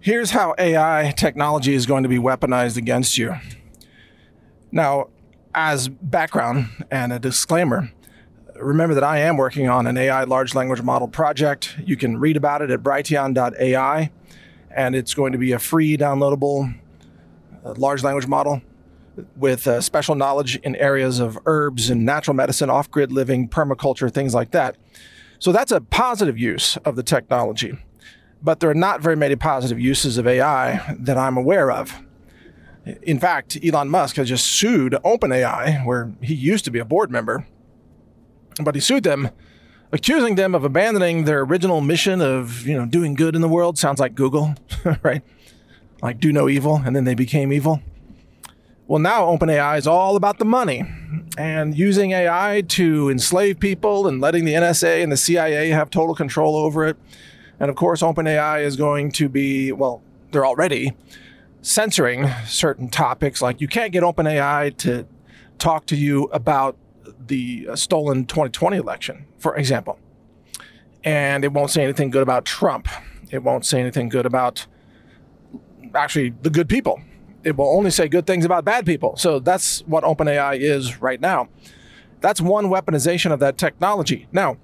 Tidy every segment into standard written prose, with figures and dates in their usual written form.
Here's how AI technology is going to be weaponized against you. Now, as background and a disclaimer, remember that I am working on an AI large language model project. You can read about it at brighteon.ai, and it's going to be a free downloadable large language model with special knowledge in areas of herbs and natural medicine, off-grid living, permaculture, things like that. So that's a positive use of the technology. But there are not very many positive uses of AI that I'm aware of. In fact, Elon Musk has just sued OpenAI, where he used to be a board member, but he sued them, accusing them of abandoning their original mission of, doing good in the world. Sounds like Google, right? Like do no evil, and then they became evil. Well, now OpenAI is all about the money and using AI to enslave people and letting the NSA and the CIA have total control over it. And of course, OpenAI is going to be, they're already censoring certain topics. Like you can't get OpenAI to talk to you about the stolen 2020 election, for example. And it won't say anything good about Trump. It won't say anything good about actually the good people. It will only say good things about bad people. So that's what OpenAI is right now. That's one weaponization of that technology. Now,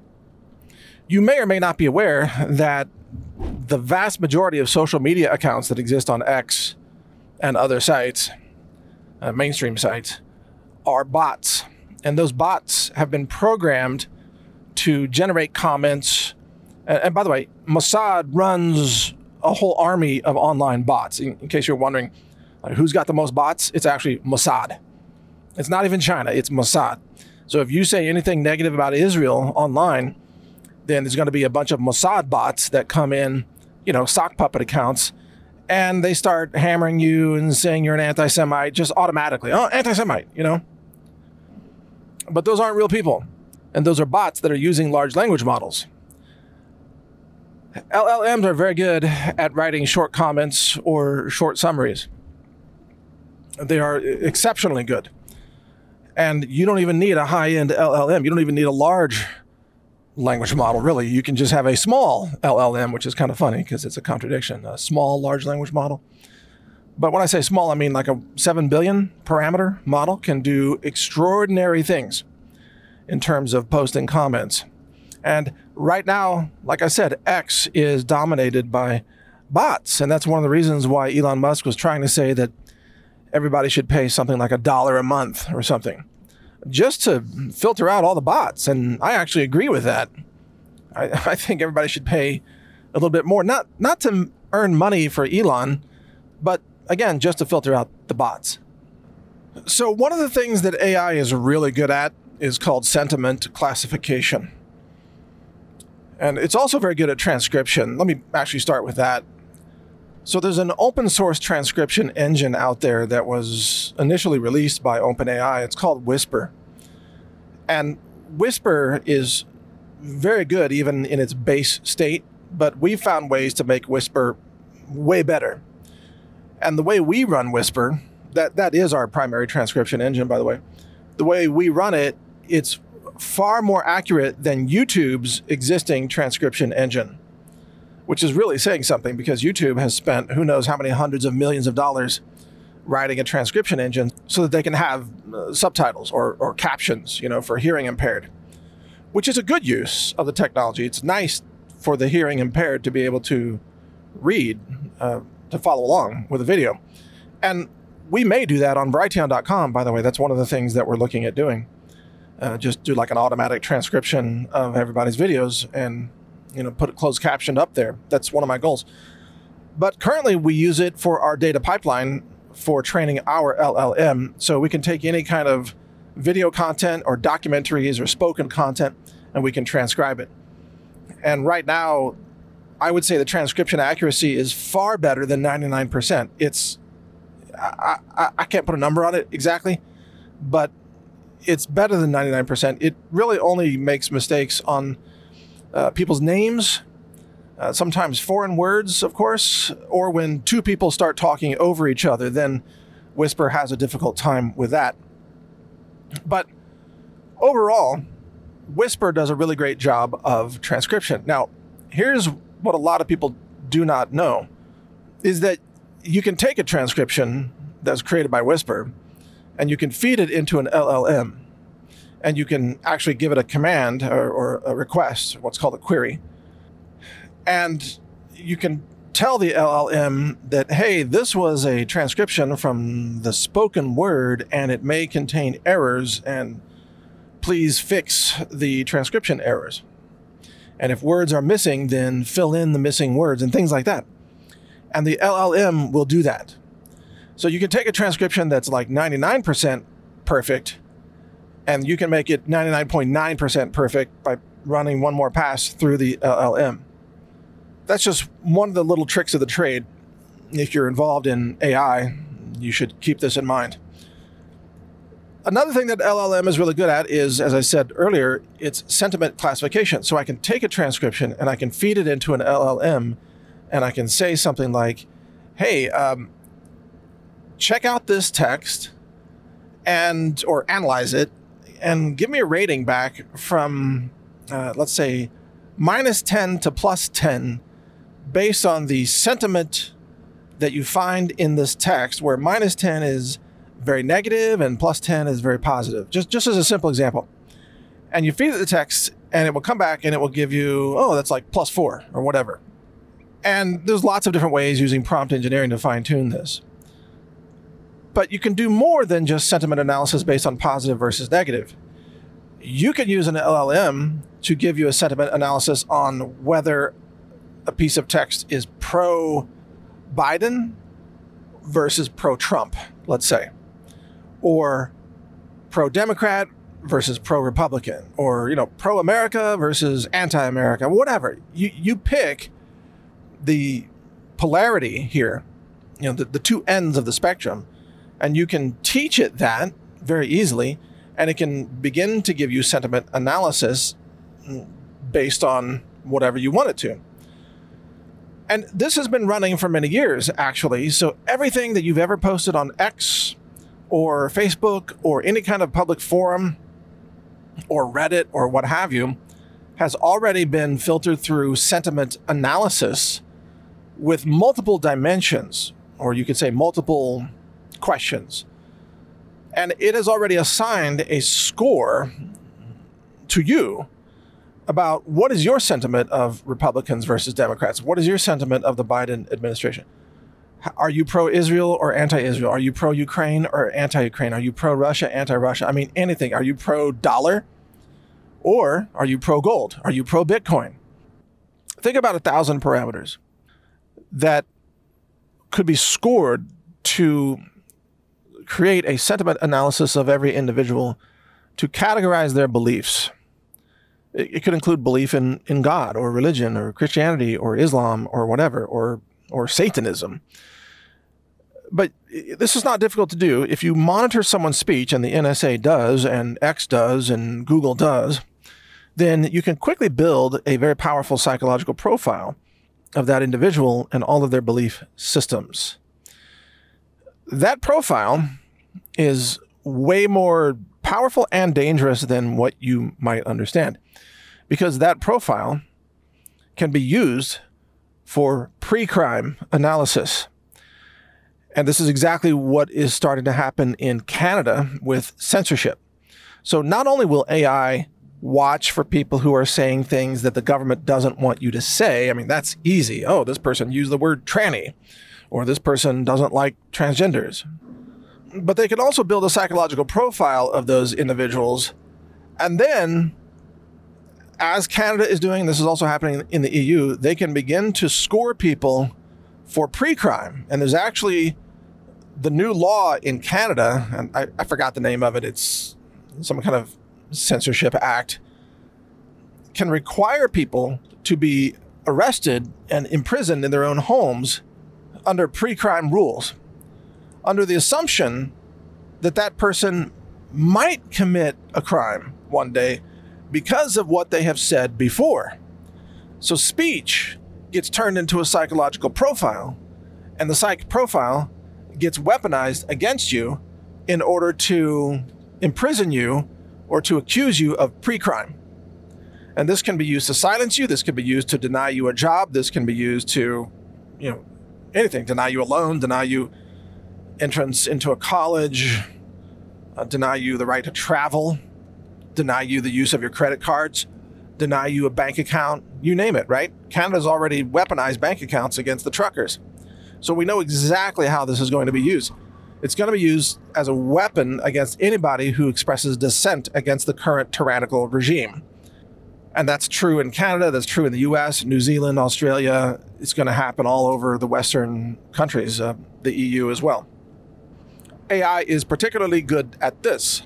you may or may not be aware that the vast majority of social media accounts that exist on X and other sites, mainstream sites, are bots. And those bots have been programmed to generate comments. And by the way, Mossad runs a whole army of online bots. In case you're wondering, who's got the most bots? It's actually Mossad. It's not even China, it's Mossad. So if you say anything negative about Israel online, then there's going to be a bunch of Mossad bots that come in, sock puppet accounts, and they start hammering you and saying you're an anti-Semite just automatically. Oh, anti-Semite, But those aren't real people. And those are bots that are using large language models. LLMs are very good at writing short comments or short summaries. They are exceptionally good. And you don't even need a high-end LLM. You don't even need a large language model, really. You can just have a small LLM, which is kind of funny because it's a contradiction, a small large language model. But when I say small, I mean like a 7 billion parameter model can do extraordinary things in terms of posting comments. And right now, like I said, X is dominated by bots. And that's one of the reasons why Elon Musk was trying to say that everybody should pay something like $1 a month or something, just to filter out all the bots. And I actually agree with that. I think everybody should pay a little bit more, not to earn money for Elon, but again, just to filter out the bots. So one of the things that AI is really good at is called sentiment classification. And it's also very good at transcription. Let me actually start with that. So there's an open source transcription engine out there that was initially released by OpenAI. It's called Whisper. And Whisper is very good even in its base state, but we found ways to make Whisper way better. And the way we run Whisper, that is our primary transcription engine, by the way. The way we run it, it's far more accurate than YouTube's existing transcription engine, which is really saying something because YouTube has spent who knows how many hundreds of millions of dollars writing a transcription engine so that they can have subtitles or captions, for hearing impaired, which is a good use of the technology. It's nice for the hearing impaired to be able to read, to follow along with a video. And we may do that on Brighteon.com, by the way. That's one of the things that we're looking at doing. Just do like an automatic transcription of everybody's videos and put it closed captioned up there. That's one of my goals. But currently we use it for our data pipeline for training our LLM. So we can take any kind of video content or documentaries or spoken content and we can transcribe it. And right now, I would say the transcription accuracy is far better than 99%. I can't put a number on it exactly, but it's better than 99%. It really only makes mistakes on people's names, sometimes foreign words, of course, or when two people start talking over each other, then Whisper has a difficult time with that. But overall, Whisper does a really great job of transcription. Now, here's what a lot of people do not know. is that you can take a transcription that's created by Whisper and you can feed it into an LLM, and you can actually give it a command or a request, what's called a query. And you can tell the LLM that, hey, this was a transcription from the spoken word and it may contain errors, and please fix the transcription errors. And if words are missing, then fill in the missing words and things like that. And the LLM will do that. So you can take a transcription that's like 99% perfect, and you can make it 99.9% perfect by running one more pass through the LLM. That's just one of the little tricks of the trade. If you're involved in AI, you should keep this in mind. Another thing that LLM is really good at is, as I said earlier, it's sentiment classification. So I can take a transcription and I can feed it into an LLM, and I can say something like, hey, check out this text or analyze it and give me a rating back from, let's say, -10 to +10 based on the sentiment that you find in this text, where -10 is very negative and +10 is very positive. Just as a simple example. And you feed it the text and it will come back and it will give you, oh, that's like +4 or whatever. And there's lots of different ways using prompt engineering to fine tune this. But you can do more than just sentiment analysis based on positive versus negative. You can use an LLM to give you a sentiment analysis on whether a piece of text is pro-Biden versus pro-Trump, let's say, or pro-Democrat versus pro-Republican, or, pro-America versus anti-America, whatever. You pick the polarity here, the two ends of the spectrum, and you can teach it that very easily, and it can begin to give you sentiment analysis based on whatever you want it to. And this has been running for many years, actually. So everything that you've ever posted on X or Facebook or any kind of public forum or Reddit or what have you has already been filtered through sentiment analysis with multiple dimensions, or you could say multiple questions. And it has already assigned a score to you about what is your sentiment of Republicans versus Democrats? What is your sentiment of the Biden administration? Are you pro-Israel or anti-Israel? Are you pro-Ukraine or anti-Ukraine? Are you pro-Russia, anti-Russia? I mean, anything. Are you pro-dollar or are you pro-gold? Are you pro-Bitcoin? Think about 1,000 parameters that could be scored to create a sentiment analysis of every individual to categorize their beliefs. It could include belief in God or religion or Christianity or Islam or whatever, or Satanism. But this is not difficult to do. If you monitor someone's speech, and the NSA does, and X does, and Google does, then you can quickly build a very powerful psychological profile of that individual and all of their belief systems. That profile is way more powerful and dangerous than what you might understand, because that profile can be used for pre-crime analysis. And this is exactly what is starting to happen in Canada with censorship. So not only will AI watch for people who are saying things that the government doesn't want you to say, I mean, that's easy. Oh, this person used the word tranny, or this person doesn't like transgenders. But they can also build a psychological profile of those individuals. And then, as Canada is doing, this is also happening in the EU, they can begin to score people for pre-crime. And there's actually the new law in Canada, and I forgot the name of it, it's some kind of censorship act, can require people to be arrested and imprisoned in their own homes under pre-crime rules, under the assumption that that person might commit a crime one day because of what they have said before. So speech gets turned into a psychological profile, and the psych profile gets weaponized against you in order to imprison you or to accuse you of pre-crime. And this can be used to silence you. This can be used to deny you a job. This can be used to, anything, deny you a loan, deny you entrance into a college, deny you the right to travel, deny you the use of your credit cards, deny you a bank account, you name it, right? Canada's already weaponized bank accounts against the truckers. So we know exactly how this is going to be used. It's going to be used as a weapon against anybody who expresses dissent against the current tyrannical regime. And that's true in Canada, that's true in the US, New Zealand, Australia. It's going to happen all over the Western countries, the EU as well. AI is particularly good at this.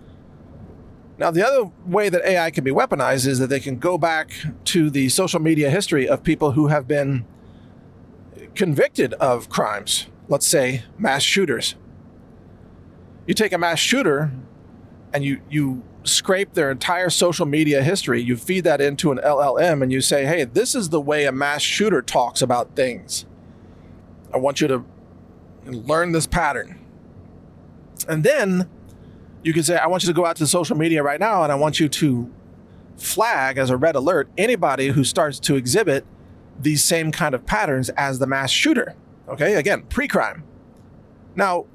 Now, the other way that AI can be weaponized is that they can go back to the social media history of people who have been convicted of crimes. Let's say mass shooters. You take a mass shooter and you scrape their entire social media history, you feed that into an LLM and you say, hey, this is the way a mass shooter talks about things. I want you to learn this pattern. And then you can say, I want you to go out to social media right now and I want you to flag as a red alert anybody who starts to exhibit these same kind of patterns as the mass shooter. Okay, again, pre-crime. Now,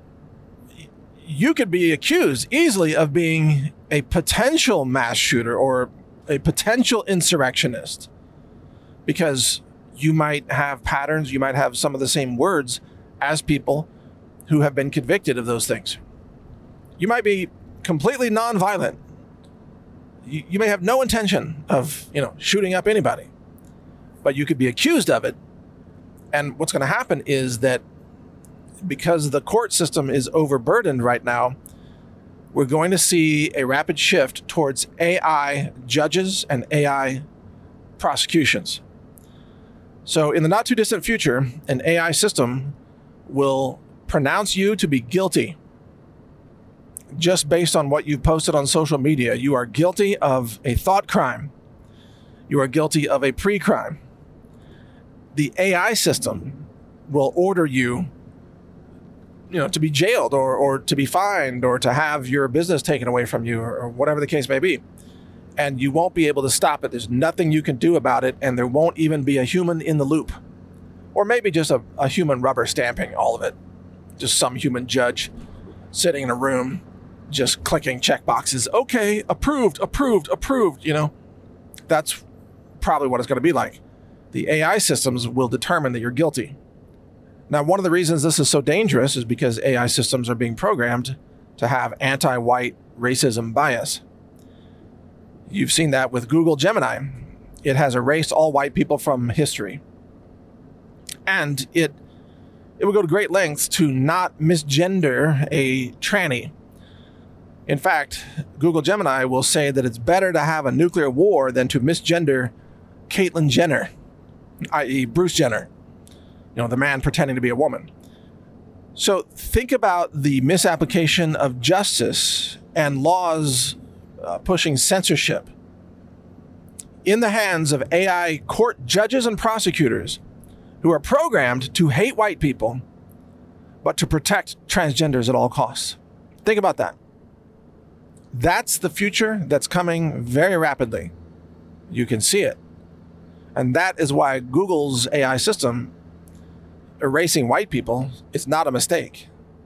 you could be accused easily of being a potential mass shooter or a potential insurrectionist because you might have patterns, you might have some of the same words as people who have been convicted of those things. You might be completely nonviolent. You may have no intention of, shooting up anybody, but you could be accused of it. And what's going to happen is that because the court system is overburdened right now, we're going to see a rapid shift towards AI judges and AI prosecutions. So in the not too distant future, an AI system will pronounce you to be guilty just based on what you've posted on social media. You are guilty of a thought crime. You are guilty of a pre-crime. The AI system will order you, to be jailed or to be fined or to have your business taken away from you or whatever the case may be. And you won't be able to stop it. There's nothing you can do about it. And there won't even be a human in the loop. Or maybe just a human rubber stamping all of it. Just some human judge sitting in a room, just clicking check boxes. Okay, approved. That's probably what it's going to be like. The AI systems will determine that you're guilty. Now, one of the reasons this is so dangerous is because AI systems are being programmed to have anti-white racism bias. You've seen that with Google Gemini. It has erased all white people from history. And it will go to great lengths to not misgender a tranny. In fact, Google Gemini will say that it's better to have a nuclear war than to misgender Caitlyn Jenner, i.e. Bruce Jenner, the man pretending to be a woman. So think about the misapplication of justice and laws pushing censorship in the hands of AI court judges and prosecutors who are programmed to hate white people, but to protect transgenders at all costs. Think about that. That's the future that's coming very rapidly. You can see it. And that is why Google's AI system erasing white people is not a mistake.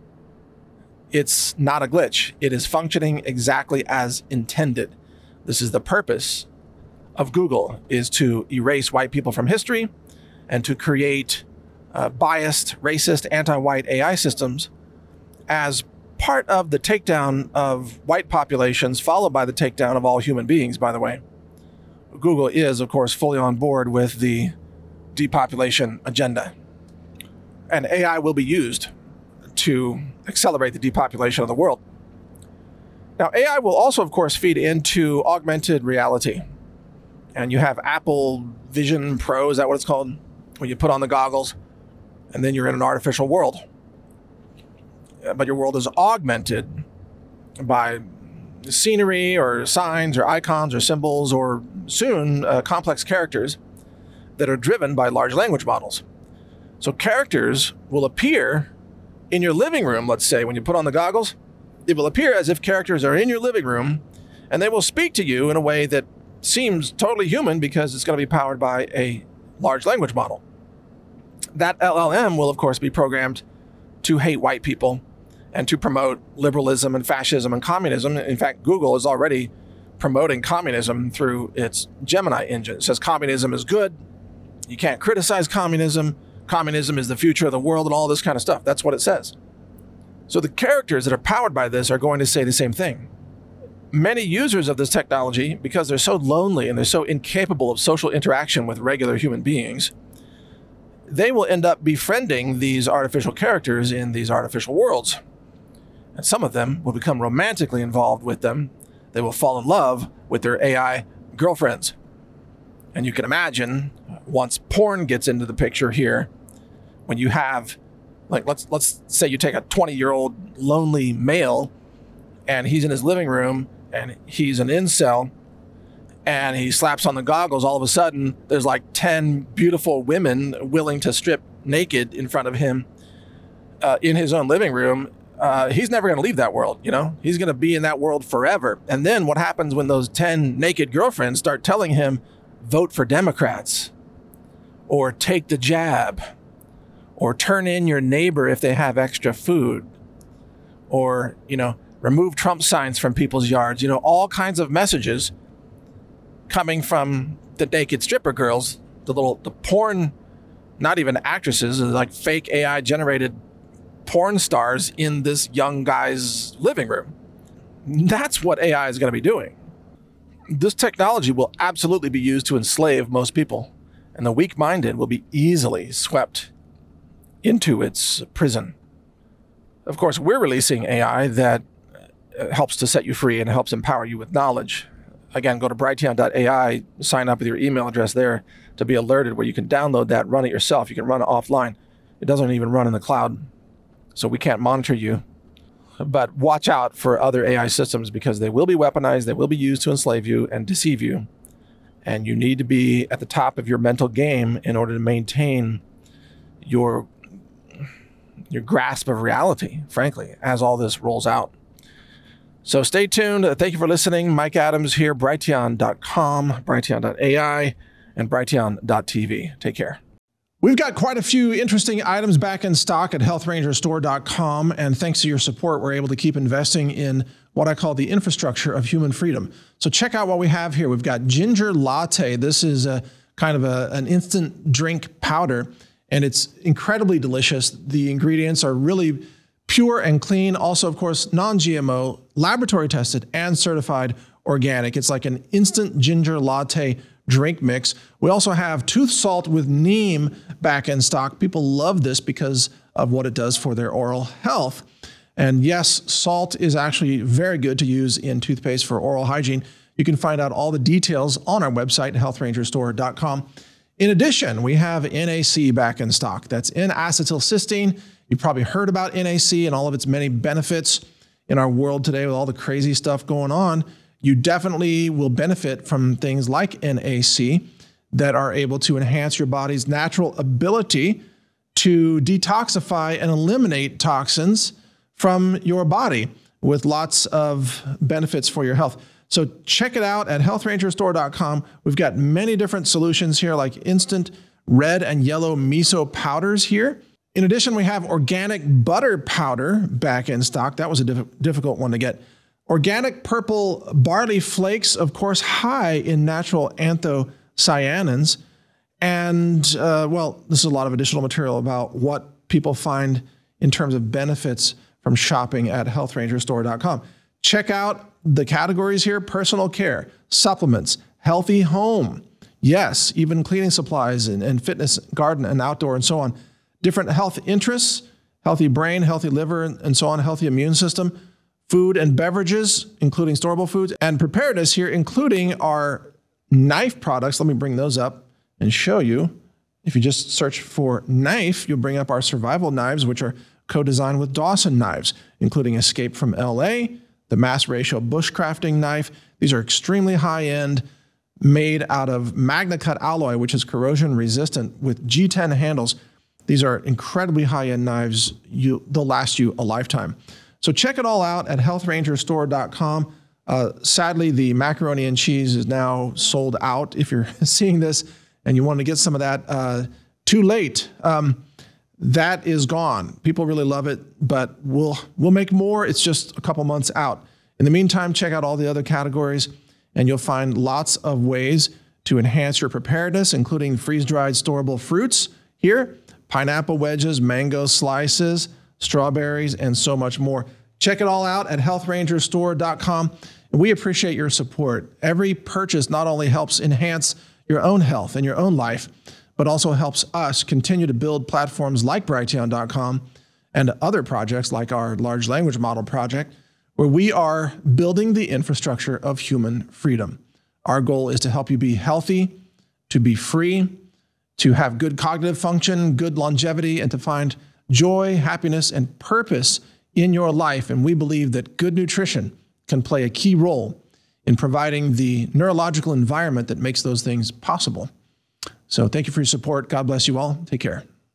It's not a glitch. It is functioning exactly as intended. This is the purpose of Google, is to erase white people from history and to create biased, racist, anti-white AI systems as part of the takedown of white populations, followed by the takedown of all human beings, by the way. Google is, of course, fully on board with the depopulation agenda. And AI will be used to accelerate the depopulation of the world. Now, AI will also, of course, feed into augmented reality. And you have Apple Vision Pro, is that what it's called? When you put on the goggles, and then you're in an artificial world. But your world is augmented by scenery or signs or icons or symbols or soon complex characters that are driven by large language models. So characters will appear in your living room, let's say, when you put on the goggles. It will appear as if characters are in your living room, and they will speak to you in a way that seems totally human because it's going to be powered by a large language model. that LLM will, of course, be programmed to hate white people and to promote liberalism and fascism and communism. In fact, Google is already promoting communism through its Gemini engine. It says communism is good. You can't criticize communism. Communism is the future of the world and all this kind of stuff. That's what it says. So the characters that are powered by this are going to say the same thing. Many users of this technology, because they're so lonely and they're so incapable of social interaction with regular human beings, they will end up befriending these artificial characters in these artificial worlds. And some of them will become romantically involved with them. They will fall in love with their AI girlfriends. And you can imagine, once porn gets into the picture here, when you have, like, let's say you take a 20-year-old lonely male and he's in his living room and he's an incel and he slaps on the goggles. All of a sudden, there's like 10 beautiful women willing to strip naked in front of him in his own living room. He's never going to leave that world, you know? He's going to be in that world forever. And then what happens when those 10 naked girlfriends start telling him, vote for Democrats, or take the jab, or turn in your neighbor if they have extra food, or, you know, remove Trump signs from people's yards, you know, all kinds of messages coming from the naked stripper girls, the porn, not even actresses, like fake AI generated porn stars in this young guy's living room. That's what AI is going to be doing. This technology will absolutely be used to enslave most people, and the weak-minded will be easily swept into its prison. Of course, we're releasing AI that helps to set you free and helps empower you with knowledge. Again, go to Brighteon.ai, sign up with your email address there to be alerted, where you can download that, run it yourself. You can run it offline. It doesn't even run in the cloud, so we can't monitor you. But watch out for other AI systems, because they will be weaponized, they will be used to enslave you and deceive you. And you need to be at the top of your mental game in order to maintain your grasp of reality, frankly, as all this rolls out. So stay tuned. Thank you for listening. Mike Adams here, Brighteon.com, Brighteon.ai, and Brighteon.tv. Take care. We've got quite a few interesting items back in stock at healthrangerstore.com, and thanks to your support, we're able to keep investing in what I call the infrastructure of human freedom. So check out what we have here. We've got ginger latte. This is a kind of an instant drink powder, and it's incredibly delicious. The ingredients are really pure and clean. Also, of course, non-GMO, laboratory tested, and certified organic. It's like an instant ginger latte drink mix. We also have tooth salt with neem back in stock. People love this because of what it does for their oral health. And yes, salt is actually very good to use in toothpaste for oral hygiene. You can find out all the details on our website, healthrangerstore.com. In addition, we have NAC back in stock. That's N-acetylcysteine. You've probably heard about NAC and all of its many benefits in our world today with all the crazy stuff going on. You definitely will benefit from things like NAC that are able to enhance your body's natural ability to detoxify and eliminate toxins from your body, with lots of benefits for your health. So check it out at healthrangerstore.com. We've got many different solutions here, like instant red and yellow miso powders here. In addition, we have organic butter powder back in stock. That was a difficult one to get. Organic purple barley flakes, of course, high in natural anthocyanins. And, well, this is a lot of additional material about what people find in terms of benefits from shopping at healthrangerstore.com. Check out the categories here: personal care, supplements, healthy home. Yes, even cleaning supplies and fitness, garden and outdoor and so on. Different health interests, healthy brain, healthy liver, and so on, healthy immune system, food and beverages, including storable foods, and preparedness here, including our knife products. Let me bring those up and show you. If you just search for knife, you'll bring up our survival knives, which are co-designed with Dawson Knives, including Escape from LA, the Mass Ratio Bushcrafting knife. These are extremely high-end, made out of MagnaCut alloy, which is corrosion resistant, with G10 handles. These are incredibly high-end knives. They'll last you a lifetime. So check it all out at healthrangerstore.com. Sadly, the macaroni and cheese is now sold out. If you're seeing this and you want to get some of that, too late. That is gone. People really love it, but we'll make more. It's just a couple months out. In the meantime, check out all the other categories, and you'll find lots of ways to enhance your preparedness, including freeze-dried storable fruits here, pineapple wedges, mango slices, strawberries, and so much more. Check it all out at healthrangerstore.com. And we appreciate your support. Every purchase not only helps enhance your own health and your own life, but also helps us continue to build platforms like Brighteon.com and other projects like our large language model project, where we are building the infrastructure of human freedom. Our goal is to help you be healthy, to be free, to have good cognitive function, good longevity, and to find joy, happiness, and purpose in your life. And we believe that good nutrition can play a key role in providing the neurological environment that makes those things possible. So thank you for your support. God bless you all. Take care.